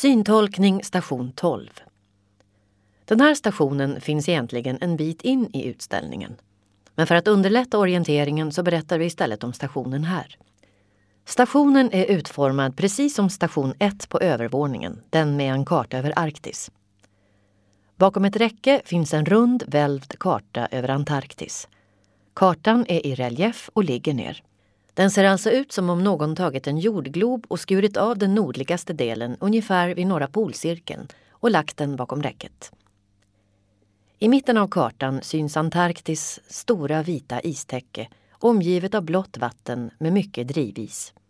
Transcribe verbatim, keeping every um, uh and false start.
Syntolkning station tolv. Den här stationen finns egentligen en bit in i utställningen. Men för att underlätta orienteringen så berättar vi istället om stationen här. Stationen är utformad precis som station ett på övervåningen, den med en karta över Arktis. Bakom ett räcke finns en rund välvd karta över Antarktis. Kartan är i relief och ligger ner. Den ser alltså ut som om någon tagit en jordglob och skurit av den nordligaste delen ungefär vid norra polcirkeln och lagt den bakom räcket. I mitten av kartan syns Antarktis stora vita istäcke omgivet av blått vatten med mycket drivis.